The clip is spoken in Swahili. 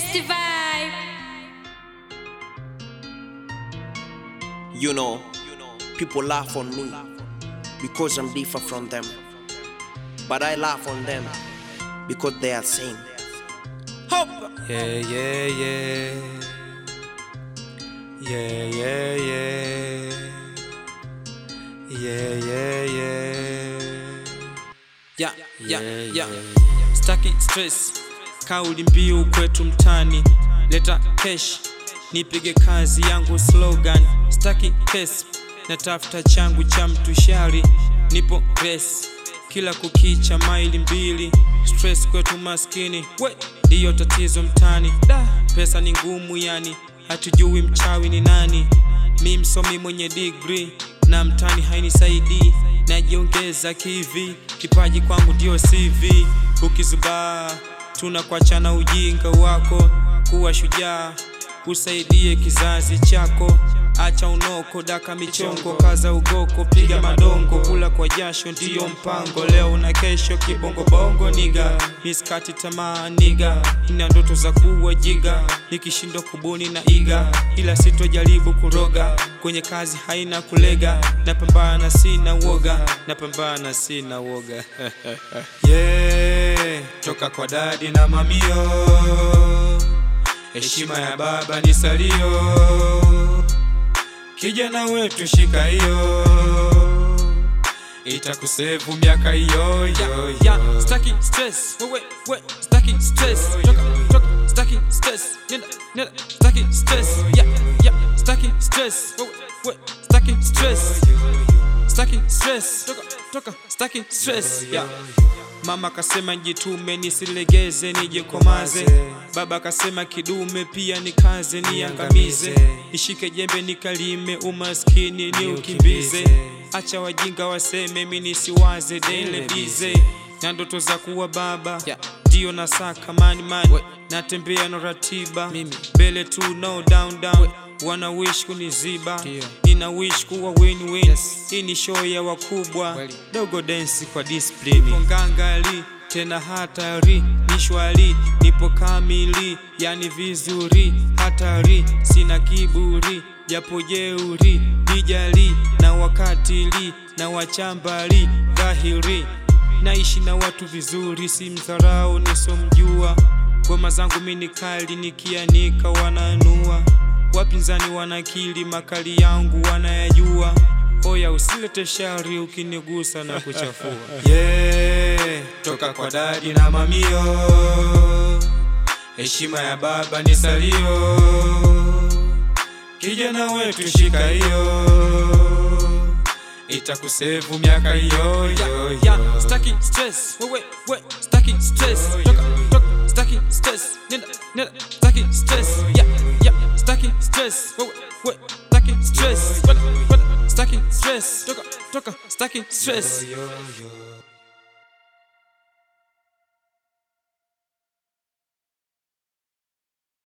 Best vibe. You know, people laugh on me because I'm different from them, but I laugh on them because they are same. Hop! Yeah, yeah, yeah. Yeah, yeah, yeah. Yeah, yeah, yeah. Yeah, yeah, yeah. Staki stress, kauli mbiu kwetu mtani. Leta cash, nipige kazi yangu slogan. Staki case, natafuta changu cha mtushari. Nipo grace, kila kukicha maili mbili. Stress kwetu maskini, we, ndiyo tatizo mtani. Pesa ni ngumu yani, hatujui mchawi ni nani. Mi msomi mwenye degree, na mtani hainisaidii. Najiongeza kivi, kipaji kwangu ndio CV. Ukizubaa, tunakuachana ujinga wako. Kuwa shujaa, usaidie kizazi chako. Acha unoko, daka michongo, kaza ugoko, piga madongo. Kula kwa jasho ndiyo mpango, leo na kesho kibongo bongo niga. Miskati tamaa niga, ina ndoto za kuwa jiga. Nikishindwa kubuni na iga, ila sitojaribu kuroga. Kwenye kazi haina kulega, napambana sina woga. Napambana sina woga. Yeah, toka kwa dadi na mamio, heshima ya baba ni salio. Kijana wetu shika hiyo, itakusevu miaka hiyo yo. Yeah, staki stress, we, staki stress. Toka, staki stress, nenda, staki stress. Yeah, staki stress, we, staki stress. Staki stress, toka, staki stress. Yeah. Mama kasema jitume nisilegeze nijikomaze. Baba kasema kidume pia nikaze niangamize. Nishike jembe nikalime umaskini ni ukimbize. Acha wajinga waseme mimi nisiwaze daily busy. Na ndoto za kuwa baba, ndio nasaka money. Natembea na ratiba, mbele tu no down. Wana wish kuniziba, nina wish kuwa win-win. Hii ni show ya wakubwa, dogo dance kwa discipline. Nipo ngangali, tena hatari, nishwali, nipo kamili, yani vizuri, hatari, sina kiburi, japo jeuri, dijali, na wakatili, na wachambali, dhahiri. Naishi na watu vizuri, si mdharau nisomjua. Ngoma zangu mini kali, nikianika wananua. Wapinzani wanakili, makali yangu wanayajua. Oya usilete shari ukinigusa na kuchafua. Yeah, toka kwa dadi na mamio, heshima ya baba ni salio. Kijana wetu shika hiyo, itakusevu miaka hiyo yo. Yeah, staki stress, we, staki stress. Toka, staki stress, nenda, staki stress. Yeah, staki stress, we, staki stress. Staki stress, toka, staki stress.